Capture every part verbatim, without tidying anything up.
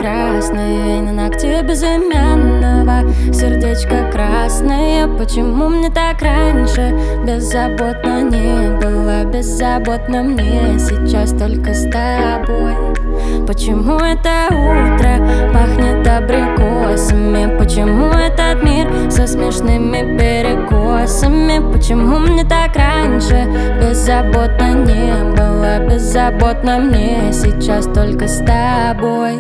красное, и на ногте безымянного сердечко красное. Почему мне так раньше беззаботно не было? Беззаботно мне сейчас только с тобой. Почему это утро пахнет абрикосами? Почему этот мир со смешными перекосами? Почему мне так раньше беззаботно не было? Беззаботно мне сейчас только с тобой.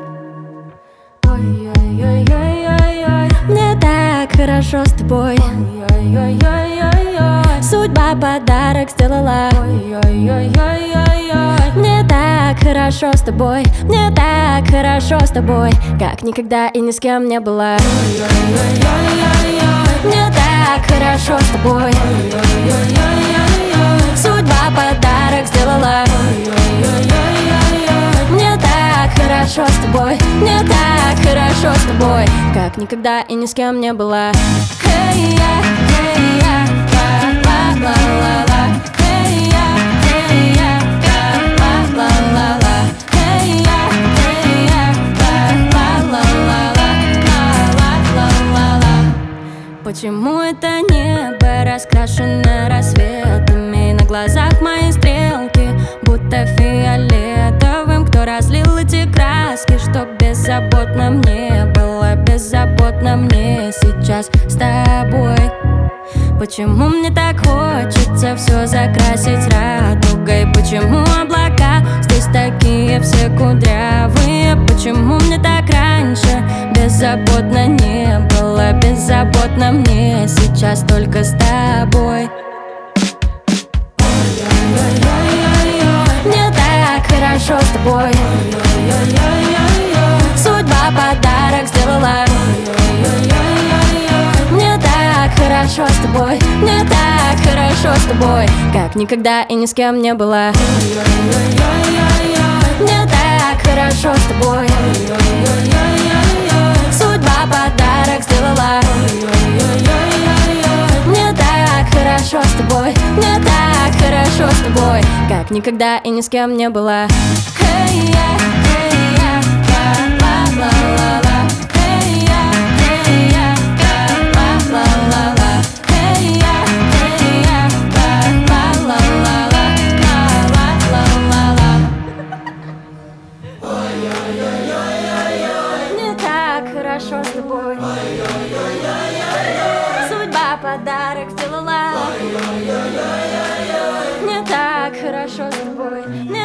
Ой-ой-ой-ой-ой-ой, мне так хорошо с тобой. Ой-ой-ой-ой-ой, судьба подарок сделала. Ой-ой-ой-ой-ой, мне так хорошо с тобой. Мне так хорошо с тобой, как никогда и ни с кем не было. Ой-ой-ой-ой-ой, мне так хорошо с тобой. Ой-ой-ой-ой-ой, судьба подарок сделала. Ой-ой-ой-ой-ой, мне так хорошо с тобой. Мне так хорошо с тобой, как никогда и ни с кем не было. Hey-я, hey-я, ла-ла-ла-ла-ла. Hey-я, hey-я, ла-ла-ла-ла-ла. Hey-я, hey-я, ла-ла-ла-ла-ла, ла-ла-ла-ла-ла. Почему это небо раскрашено рассветами? На глазах мои стрелки будто фиолетовым. Кто разлил эти краски, чтоб беззаботно мне было? Беззаботно мне сейчас с тобой. Почему мне так хочется все закрасить радугой? Почему облака здесь такие все кудрявые? Почему мне так раньше беззаботно не было? Беззаботно мне сейчас только с тобой. Мне так хорошо с тобой. Судьба подарок сделала. Мне так хорошо с тобой. Мне так хорошо с тобой, как никогда и ни с кем не было. Мне так хорошо с тобой. Судьба подарок сделала. Мне так хорошо с тобой. Мне так хорошо с тобой, как никогда и ни с кем не было. Hey-я, hey-я, ла-ла-ла-ла-ла. Hey-я, hey-я, ла-ла-ла-ла-ла. Hey-я, hey-я, ла-ла-ла-ла-ла, ла-ла-ла-ла-ла. Мне так хорошо с тобой. Судьба подарок сделала. Мне так хорошо с тобой. Мне